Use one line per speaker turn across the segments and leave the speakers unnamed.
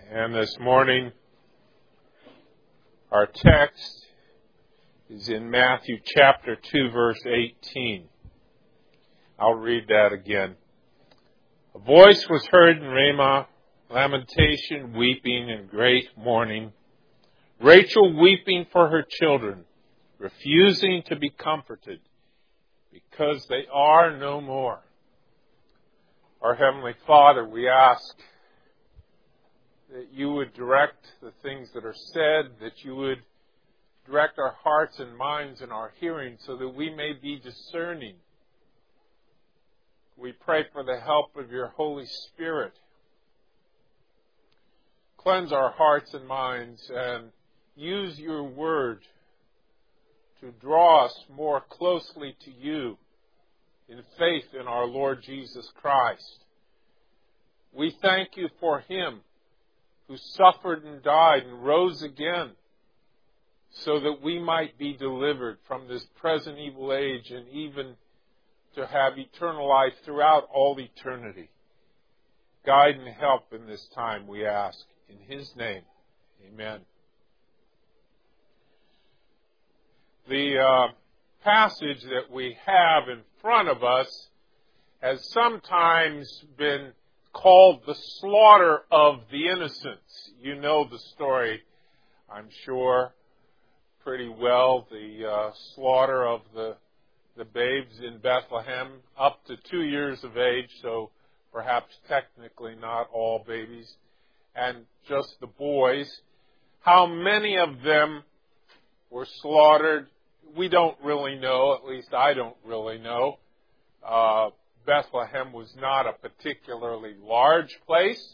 And this morning, our text is in Matthew chapter 2, verse 18. I'll read that again. A voice was heard in Ramah, lamentation, weeping, and great mourning. Rachel weeping for her children, refusing to be comforted, because they are no more. Our Heavenly Father, we ask that you would direct the things that are said, that you would direct our hearts and minds and our hearing so that we may be discerning. We pray for the help of your Holy Spirit. Cleanse our hearts and minds and use your word to draw us more closely to you in faith in our Lord Jesus Christ. We thank you for him who suffered and died and rose again so that we might be delivered from this present evil age and even to have eternal life throughout all eternity. Guide and help in this time, we ask. In his name, amen. The passage that we have in front of us has sometimes been called the slaughter of the innocents. You know the story, I'm sure, pretty well. The slaughter of the babes in Bethlehem up to 2 years of age, so perhaps technically not all babies, and just the boys. How many of them were slaughtered, we don't really know. At least I don't really know. Bethlehem was not a particularly large place.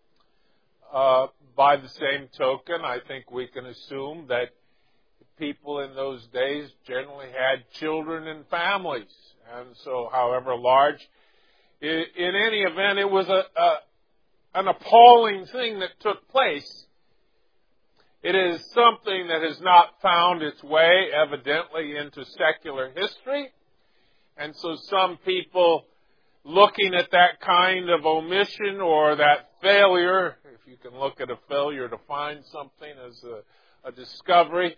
By the same token, I think we can assume that people in those days generally had children and families. And so, however large, in any event, it was an appalling thing that took place. It is something that has not found its way, evidently, into secular history. And so some people looking at that kind of omission or that failure, if you can look at a failure to find something as a discovery,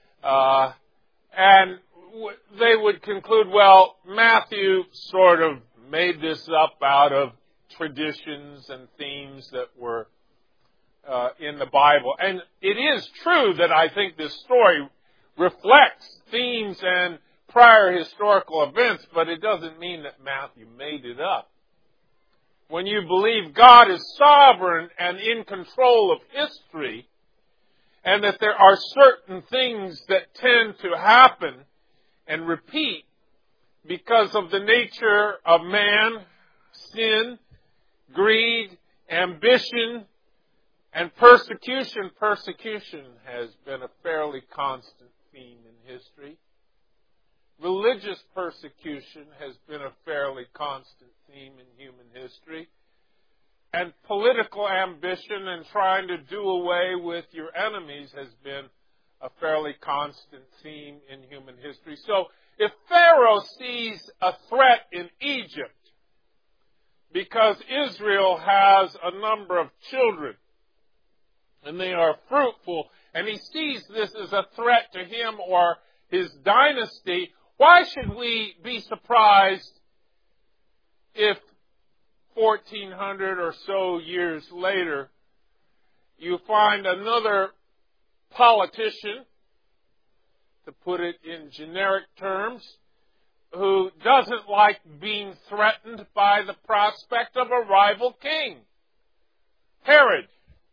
and they would conclude, well, Matthew sort of made this up out of traditions and themes that were in the Bible. And it is true that I think this story reflects themes and prior historical events, but it doesn't mean that Matthew made it up. When you believe God is sovereign and in control of history, and that there are certain things that tend to happen and repeat because of the nature of man, sin, greed, ambition, and persecution. Persecution has been a fairly constant theme in history. Religious persecution has been a fairly constant theme in human history. And political ambition and trying to do away with your enemies has been a fairly constant theme in human history. So if Pharaoh sees a threat in Egypt because Israel has a number of children and they are fruitful, and he sees this as a threat to him or his dynasty, why should we be surprised if 1,400 or so years later you find another politician, to put it in generic terms, who doesn't like being threatened by the prospect of a rival king? Herod.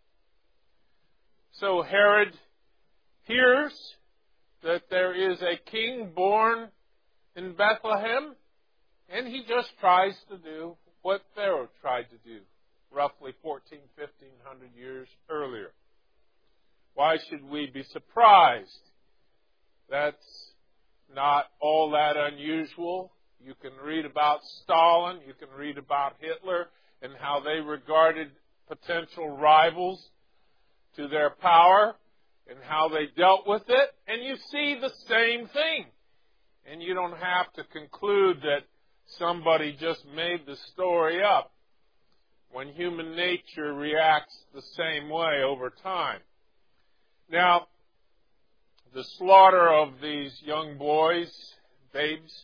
So Herod hears that there is a king born in Bethlehem, and he just tries to do what Pharaoh tried to do roughly 1,500 years earlier. Why should we be surprised? That's not all that unusual. You can read about Stalin, you can read about Hitler, and how they regarded potential rivals to their power and how they dealt with it, and you see the same thing. And you don't have to conclude that somebody just made the story up. when human nature reacts the same way over time. Now, the slaughter of these young boys, babes,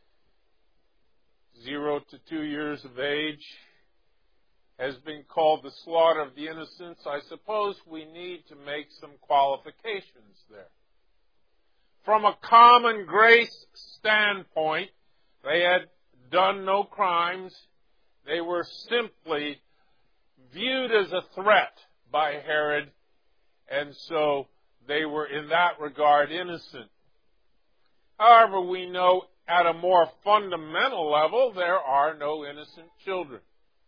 0 to 2 years of age, has been called the slaughter of the innocents. I suppose we need to make some qualifications there. From a common grace standpoint, they had done no crimes. They were simply viewed as a threat by Herod, and so they were in that regard innocent. However, we know at a more fundamental level, there are no innocent children.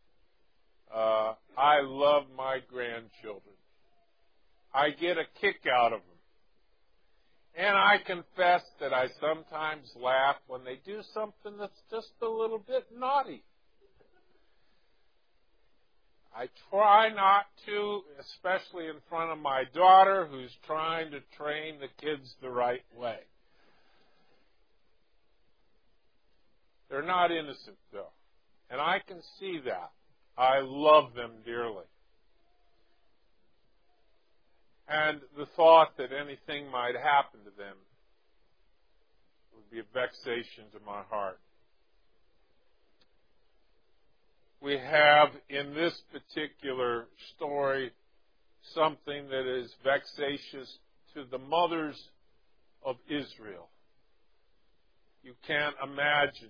I love my grandchildren. I get a kick out of them. And I confess that I sometimes laugh when they do something that's just a little bit naughty. I try not to, especially in front of my daughter, who's trying to train the kids the right way. They're not innocent, though. And I can see that. I love them dearly. And the thought that anything might happen to them would be a vexation to my heart. We have in this particular story something that is vexatious to the mothers of Israel. You can't imagine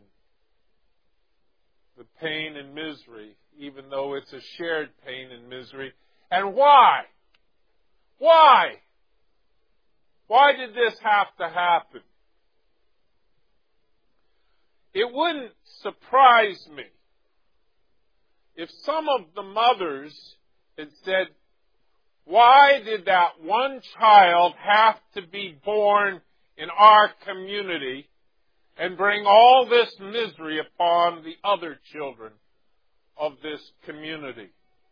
the pain and misery, even though it's a shared pain and misery. And why? Why? Why did this have to happen? It wouldn't surprise me if some of the mothers had said, why did that one child have to be born in our community and bring all this misery upon the other children of this community?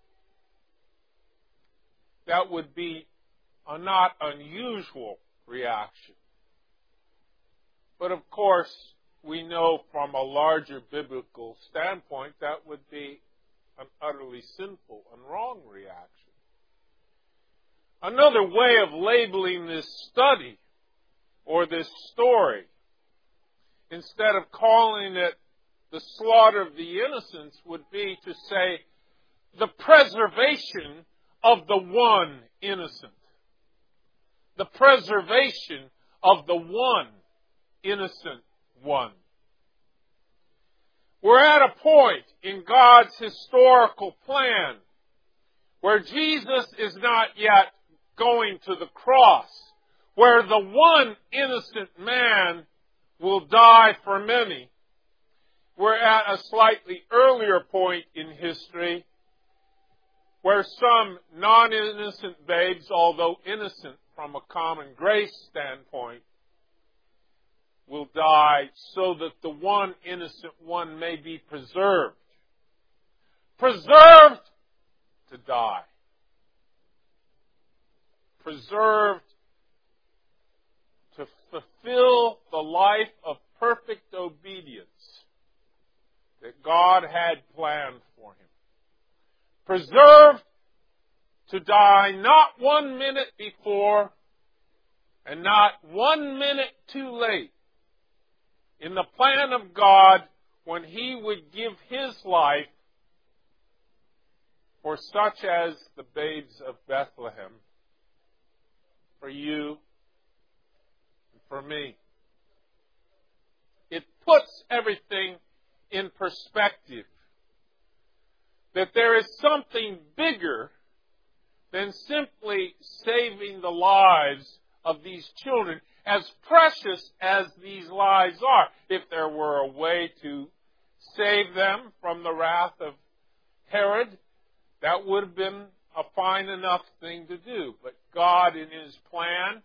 That would be a not unusual reaction. But of course, we know from a larger biblical standpoint that would be an utterly sinful and wrong reaction. Another way of labeling this study or this story, instead of calling it the slaughter of the innocents, would be to say the preservation of the one innocent. The preservation of the one innocent one. We're at a point in God's historical plan where Jesus is not yet going to the cross, where the one innocent man will die for many. We're at a slightly earlier point in history where some non-innocent babes, although innocent from a common grace standpoint, will die so that the one innocent one may be preserved. Preserved to die. Preserved to fulfill the life of perfect obedience that God had planned for him. Preserved to die not 1 minute before and not 1 minute too late in the plan of God when he would give his life for such as the babes of Bethlehem, for you and for me. It puts everything in perspective. That there is something bigger than simply saving the lives of these children, as precious as these lives are. If there were a way to save them from the wrath of Herod, that would have been a fine enough thing to do. But God, in his plan,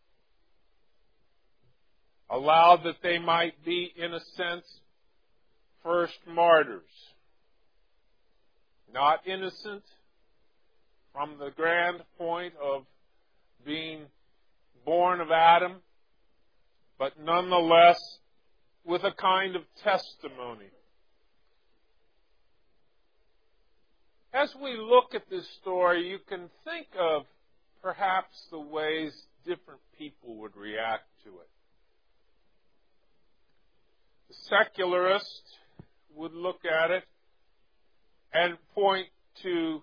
allowed that they might be, in a sense, first martyrs. Not innocent from the grand point of being born of Adam, but nonetheless with a kind of testimony. as we look at this story, you can think of perhaps the ways different people would react to it. The secularist would look at it and point to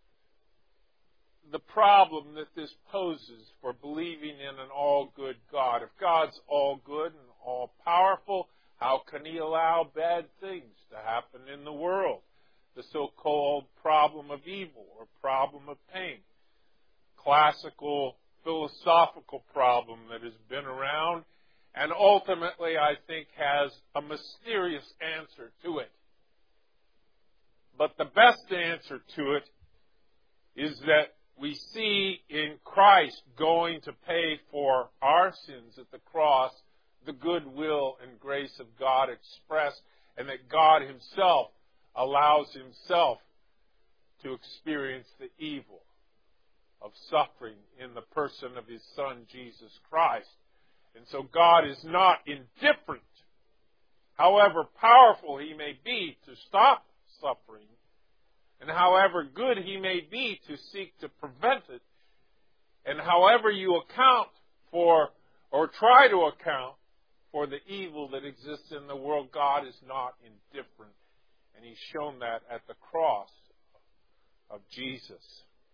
the problem that this poses for believing in an all-good God. If God's all-good and all-powerful, how can He allow bad things to happen in the world? The so-called problem of evil or problem of pain. Classical philosophical problem that has been around and ultimately, I think, has a mysterious answer to it. But the best answer to it is that we see in Christ going to pay for our sins at the cross the goodwill and grace of God expressed, and that God Himself allows Himself to experience the evil of suffering in the person of His Son, Jesus Christ. And so God is not indifferent, however powerful He may be to stop suffering, and however good He may be to seek to prevent it, and however you account for or try to account for the evil that exists in the world, God is not indifferent. And He's shown that at the cross of Jesus.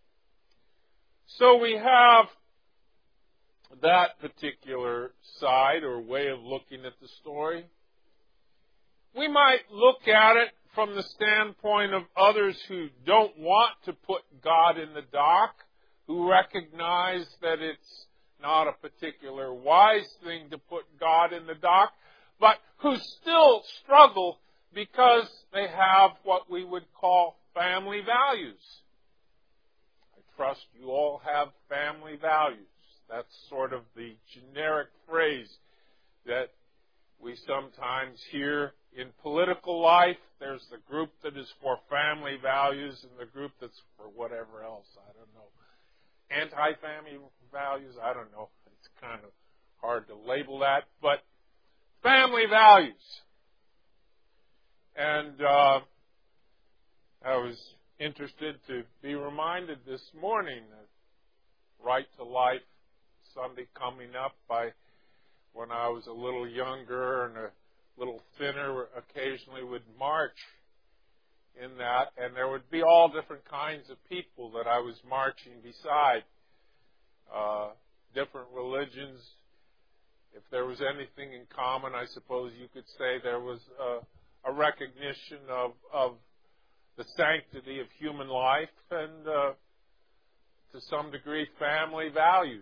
So we have that particular side or way of looking at the story. We might look at it from the standpoint of others who don't want to put God in the dock, who recognize that it's not a particular wise thing to put God in the dock, but who still struggle because they have what we would call family values. I trust you all have family values. That's sort of the generic phrase that we sometimes hear in political life. There's the group that is for family values and the group that's for whatever else. I don't know. Anti-family values, I don't know. It's kind of hard to label that. But family values. And I was interested to be reminded this morning that Right to Life Sunday coming up, when I was a little younger and a little thinner, occasionally would march in that, and there would be all different kinds of people that I was marching beside, different religions. If there was anything in common, I suppose you could say there was a recognition of the sanctity of human life and, to some degree, family values.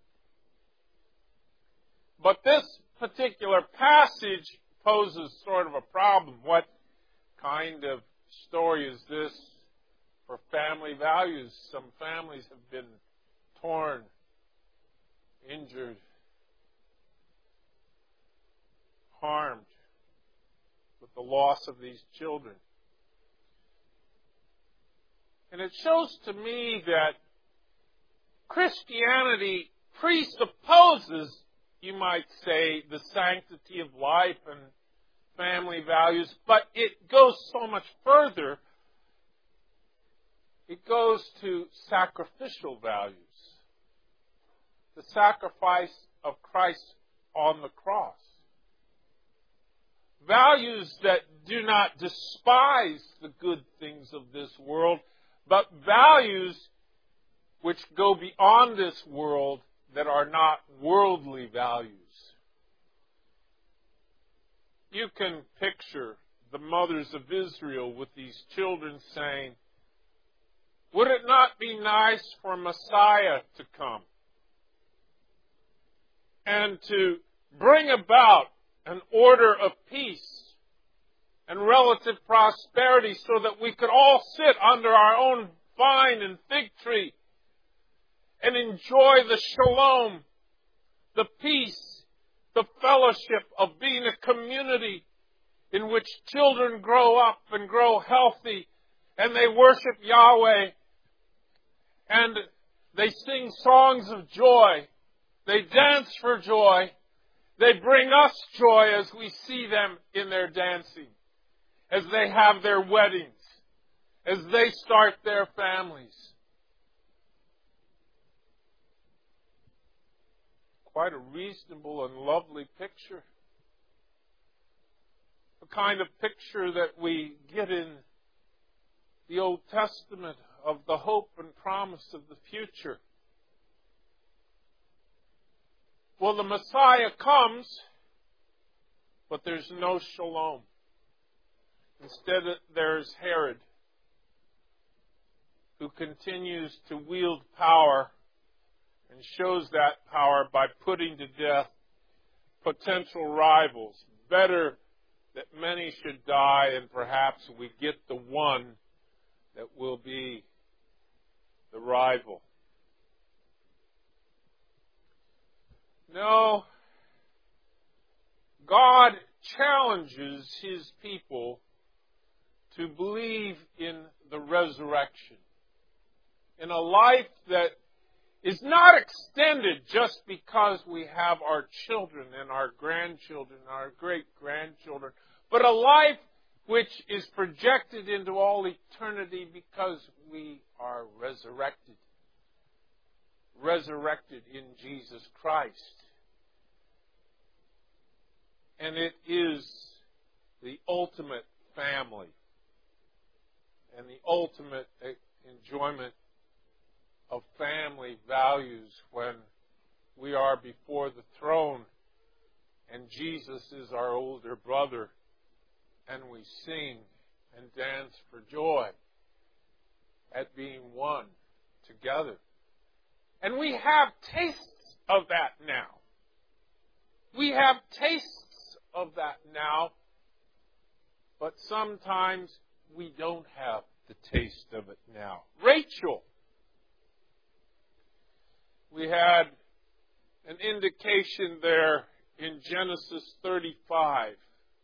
But this particular passage poses sort of a problem. What kind of story is this for family values? Some families have been torn, injured, harmed with the loss of these children. And it shows to me that Christianity presupposes, you might say, the sanctity of life and family values, but it goes so much further. It goes to sacrificial values. The sacrifice of Christ on the cross. Values that do not despise the good things of this world, but values which go beyond this world that are not worldly values. You can picture the mothers of Israel with these children saying, would it not be nice for Messiah to come and to bring about an order of peace and relative prosperity so that we could all sit under our own vine and fig tree and enjoy the shalom, the peace, the fellowship of being a community in which children grow up and grow healthy and they worship Yahweh and they sing songs of joy. They dance for joy. They bring us joy as we see them in their dancing, as they have their weddings, as they start their families. Quite a reasonable and lovely picture. The kind of picture that we get in the Old Testament of the hope and promise of the future. Well, the Messiah comes, but there's no shalom. Instead, there's Herod, who continues to wield power and shows that power by putting to death potential rivals. Better that many should die, and perhaps we get the one that will be the rival. No, God challenges His people to believe in the resurrection, in a life that is not extended just because we have our children and our grandchildren, our great-grandchildren, but a life which is projected into all eternity because we are resurrected. Resurrected in Jesus Christ. And it is the ultimate family and the ultimate enjoyment of family values when we are before the throne and Jesus is our older brother and we sing and dance for joy at being one together. And we have tastes of that now. We have tastes of that now, but sometimes we don't have the taste of it now. Rachel. We had an indication there in Genesis 35.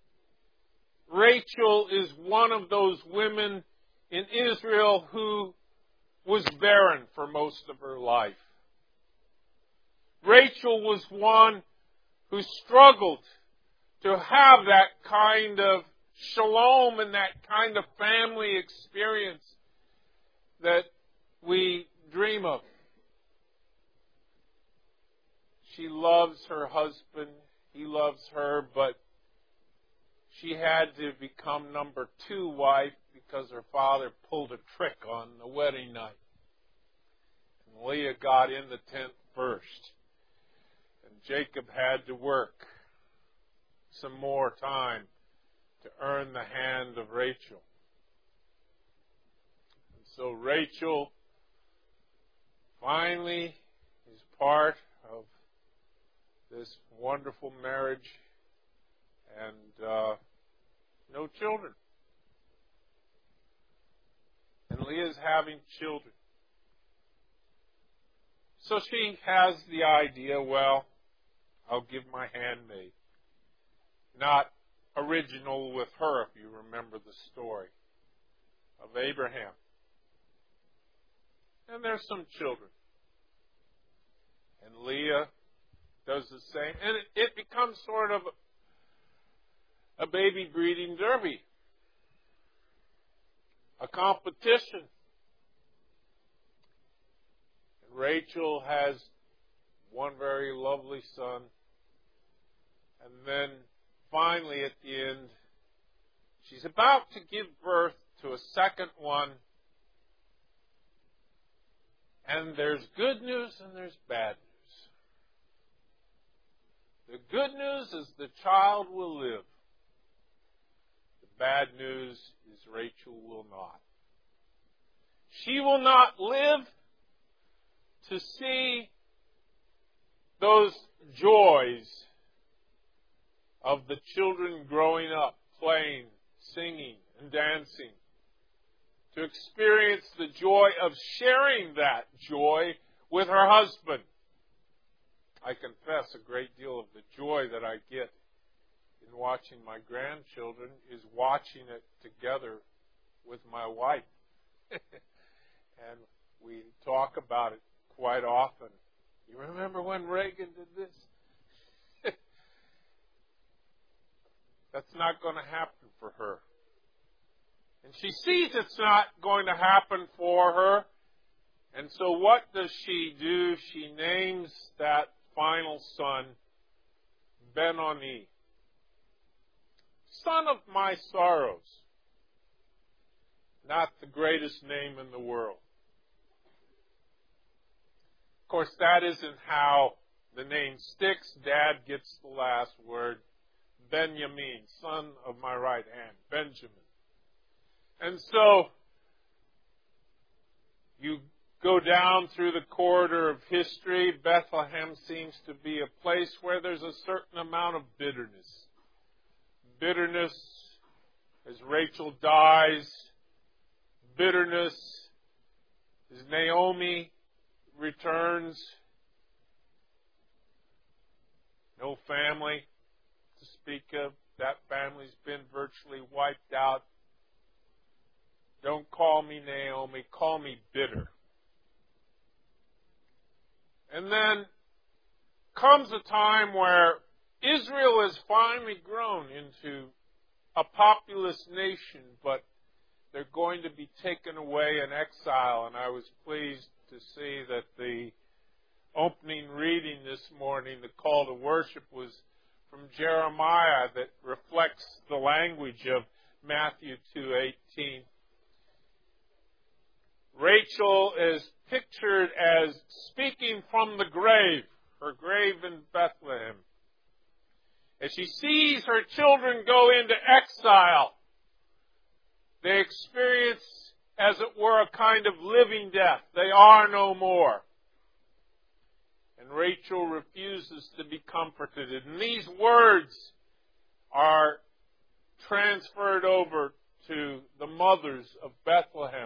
Rachel is one of those women in Israel who was barren for most of her life. Rachel was one who struggled to have that kind of shalom and that kind of family experience that we dream of. She loves her husband, he loves her, but she had to become number 2 wife because her father pulled a trick on the wedding night. And Leah got in the tent first. And Jacob had to work some more time to earn the hand of Rachel. And so Rachel finally is part of this wonderful marriage and no children. And Leah's having children. So she has the idea, well, I'll give my handmaid. Not original with her, if you remember the story of Abraham. And there's some children. And Leah does the same. And it becomes sort of a baby breeding derby. A competition. And Rachel has one very lovely son. And then finally at the end, she's about to give birth to a second one. And there's good news and there's bad news. The good news is the child will live. The bad news is Rachel will not. She will not live to see those joys of the children growing up, playing, singing, and dancing. To experience the joy of sharing that joy with her husband. I confess a great deal of the joy that I get in watching my grandchildren is watching it together with my wife. And we talk about it quite often. You remember when Reagan did this? That's not going to happen for her. And she sees it's not going to happen for her. And so what does she do? She names that final son Ben-Oni, son of my sorrows. Not the greatest name in the world. Of course, that isn't how the name sticks. Dad gets the last word. Benjamin, son of my right hand. Benjamin. And so, you go down through the corridor of history. Bethlehem seems to be a place where there's a certain amount of bitterness. Bitterness as Rachel dies. Bitterness as Naomi returns. No family to speak of. That family's been virtually wiped out. Don't call me Naomi, call me bitter. And then comes a time where Israel has finally grown into a populous nation, but they're going to be taken away in exile. And I was pleased to see that the opening reading this morning, the call to worship, was from Jeremiah, that reflects the language of Matthew 2:18. Rachel is pictured as speaking from the grave, her grave in Bethlehem. As she sees her children go into exile, they experience, as it were, a kind of living death. They are no more. And Rachel refuses to be comforted. And these words are transferred over to the mothers of Bethlehem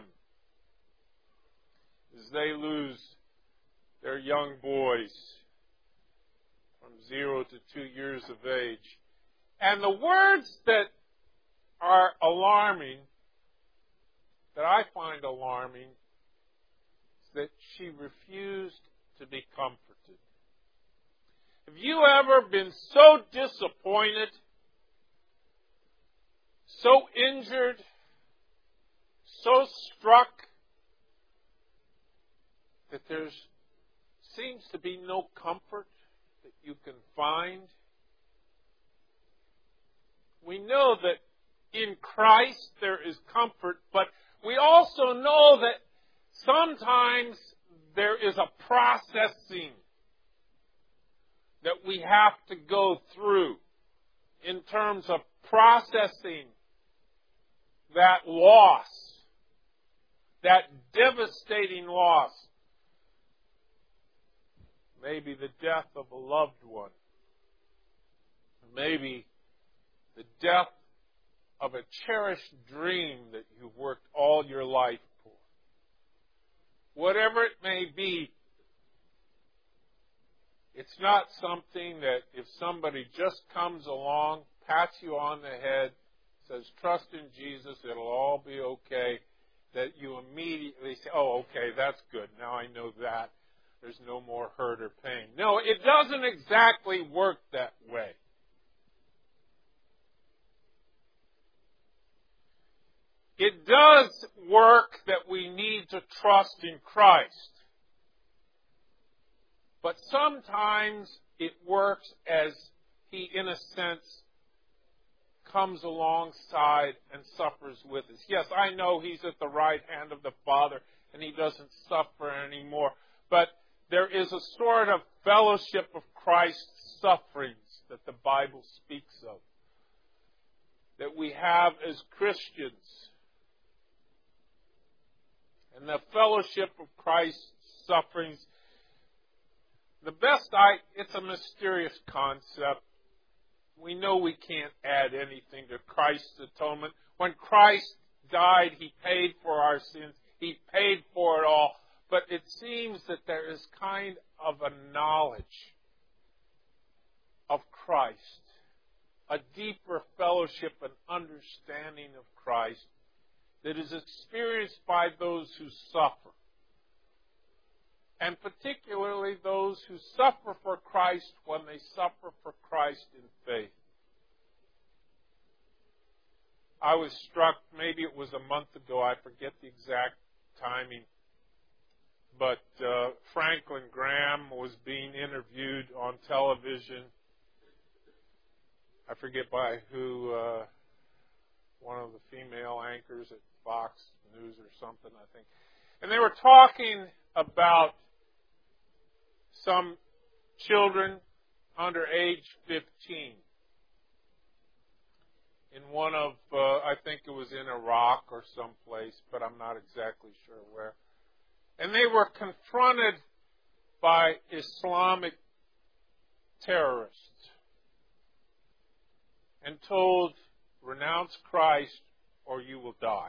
as they lose their young boys from 0 to 2 years of age. And the words that are alarming, that I find alarming, is that she refused to be comforted. Have you ever been so disappointed, so injured, so struck, that there seems to be no comfort that you can find? We know that in Christ there is comfort, but we also know that sometimes there is a processing that we have to go through in terms of processing that loss, that devastating loss. Maybe the death of a loved one. Maybe the death of a cherished dream that you've worked all your life for. Whatever it may be, it's not something that if somebody just comes along, pats you on the head, says, trust in Jesus, it'll all be okay, that you immediately say, oh, okay, that's good, now I know that. There's no more hurt or pain. No, it doesn't exactly work that way. It does work that we need to trust in Christ. But sometimes it works as He, in a sense, comes alongside and suffers with us. Yes, I know He's at the right hand of the Father and He doesn't suffer anymore. But there is a sort of fellowship of Christ's sufferings that the Bible speaks of, that we have as Christians. And the fellowship of Christ's sufferings, it's a mysterious concept. We know we can't add anything to Christ's atonement. When Christ died, He paid for our sins. He paid for it all. But it seems that there is kind of a knowledge of Christ, a deeper fellowship and understanding of Christ that is experienced by those who suffer. And particularly those who suffer for Christ when they suffer for Christ in faith. I was struck, maybe it was a month ago, I forget the exact timing, but Franklin Graham was being interviewed on television. I forget by who, one of the female anchors at Fox News or something, I think. And they were talking about some children under age 15 in one of, I think it was in Iraq or someplace, but I'm not exactly sure where. And they were confronted by Islamic terrorists and told, renounce Christ or you will die.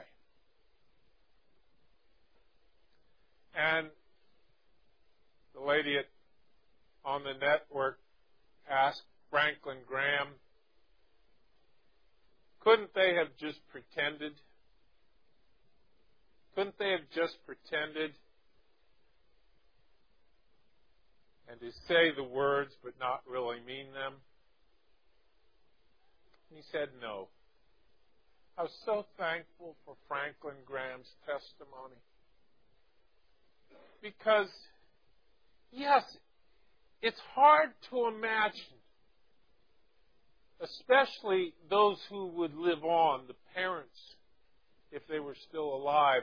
And the lady on the network asked Franklin Graham, couldn't they have just pretended? Couldn't they have just pretended and to say the words but not really mean them? And he said no. I was so thankful for Franklin Graham's testimony. Because, yes, it's hard to imagine, especially those who would live on, the parents, if they were still alive,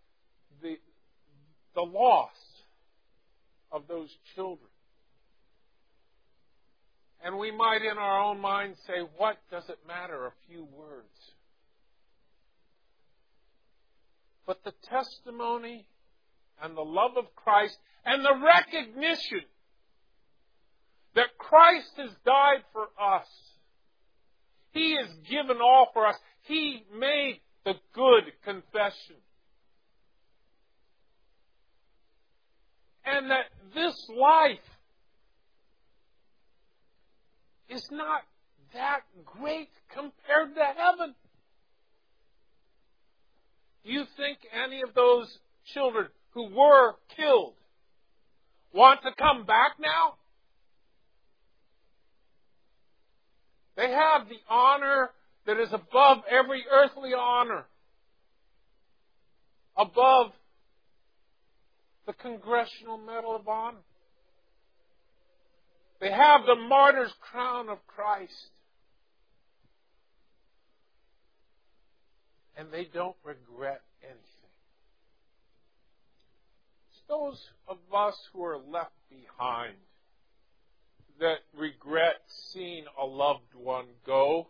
the loss of those children. And we might in our own mind say, what does it matter, a few words? But the testimony and the love of Christ and the recognition that Christ has died for us. He has given all for us. He made the good confession. And that this life is not that great compared to heaven. Do you think any of those children who were killed want to come back now? They have the honor that is above every earthly honor, above the Congressional Medal of Honor. They have the martyr's crown of Christ. And they don't regret anything. It's those of us who are left behind that regret seeing a loved one go.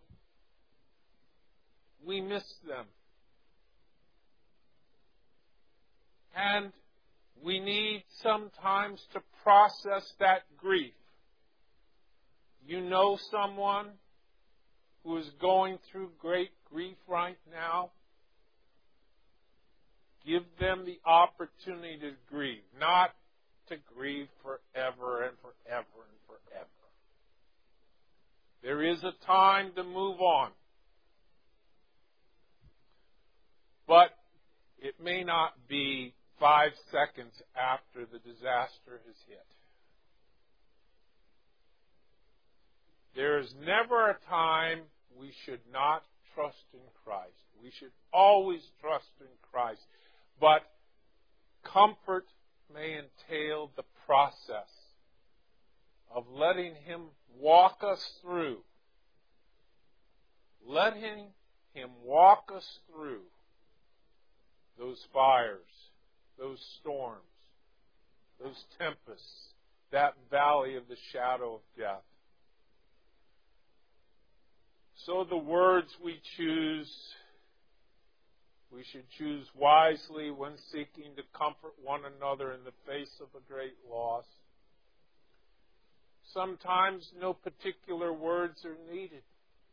We miss them. And we need sometimes to process that grief. You know someone who is going through great grief right now? Give them the opportunity to grieve, not to grieve forever and forever and forever. There is a time to move on. But it may not be 5 seconds after the disaster has hit. There is never a time we should not trust in Christ. We should always trust in Christ. But comfort may entail the process of letting Him walk us through. Letting Him walk us through those fires, those storms, those tempests, that valley of the shadow of death. So the words we choose, we should choose wisely when seeking to comfort one another in the face of a great loss. Sometimes no particular words are needed.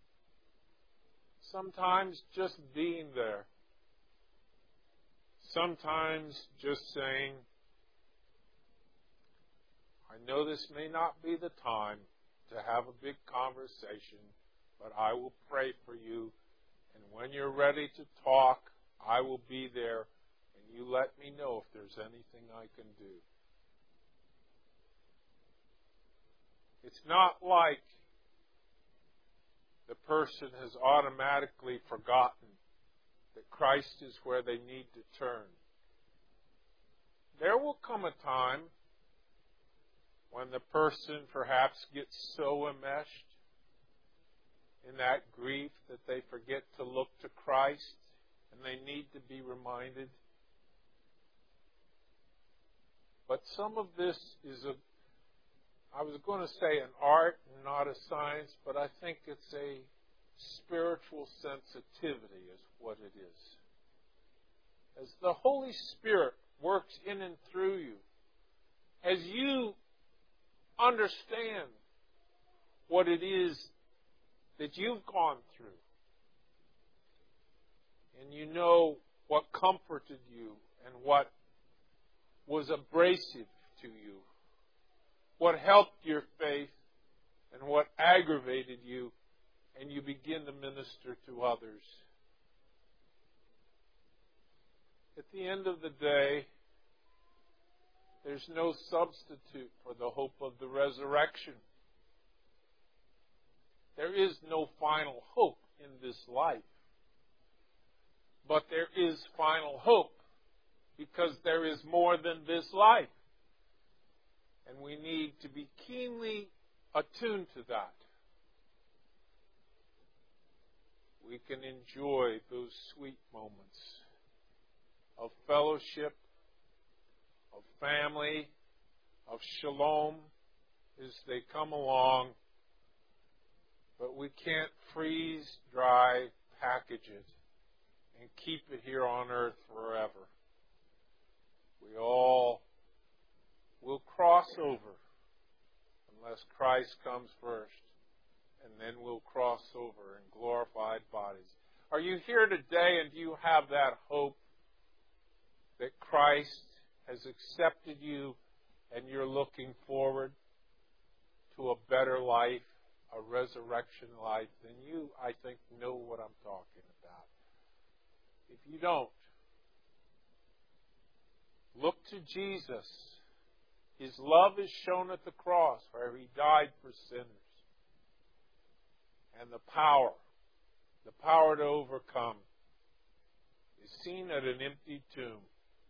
Sometimes just being there. Sometimes just saying, I know this may not be the time to have a big conversation, but I will pray for you, and when you're ready to talk, I will be there, and you let me know if there's anything I can do. It's not like the person has automatically forgotten that Christ is where they need to turn. There will come a time when the person perhaps gets so enmeshed in that grief that they forget to look to Christ, and they need to be reminded. But some of this is I was going to say an art and not a science, but I think it's a spiritual sensitivity is what it is. As the Holy Spirit works in and through you, as you understand what it is that you've gone through, and you know what comforted you and what was abrasive to you, what helped your faith and what aggravated you, and you begin to minister to others. At the end of the day, there's no substitute for the hope of the resurrection. There is no final hope in this life. But there is final hope because there is more than this life. And we need to be keenly attuned to that. We can enjoy those sweet moments of fellowship, of family, of shalom as they come along. But we can't freeze, dry, package it, and keep it here on earth forever. We all will cross over unless Christ comes first, and then we'll cross over in glorified bodies. Are you here today and do you have that hope that Christ has accepted you and you're looking forward to a better life, a resurrection life? Then you, I think, know what I'm talking about. If you don't, look to Jesus. His love is shown at the cross where He died for sinners. And the power to overcome, is seen at an empty tomb.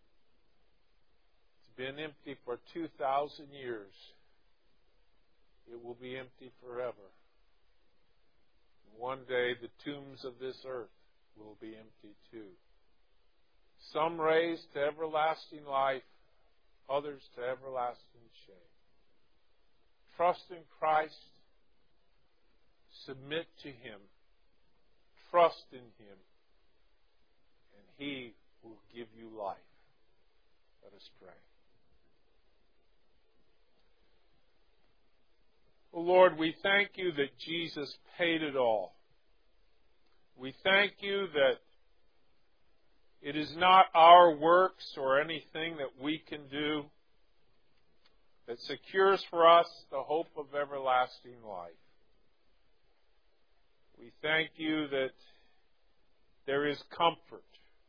It's been empty for 2,000 years. It will be empty forever. One day the tombs of this earth will be empty too. Some raised to everlasting life, others to everlasting shame. Trust in Christ. Submit to Him. Trust in Him. And He will give you life. Let us pray. Oh Lord, we thank You that Jesus paid it all. We thank You that it is not our works or anything that we can do that secures for us the hope of everlasting life. We thank You that there is comfort.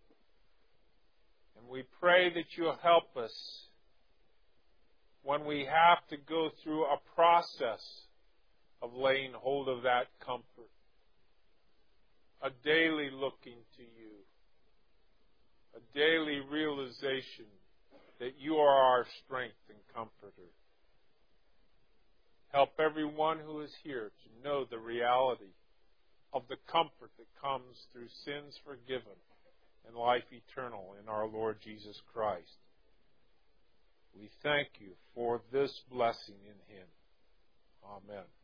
And we pray that You'll help us when we have to go through a process of laying hold of that comfort. A daily looking to You. A daily realization that You are our strength and comforter. Help everyone who is here to know the reality of the comfort that comes through sins forgiven and life eternal in our Lord Jesus Christ. We thank You for this blessing in Him. Amen.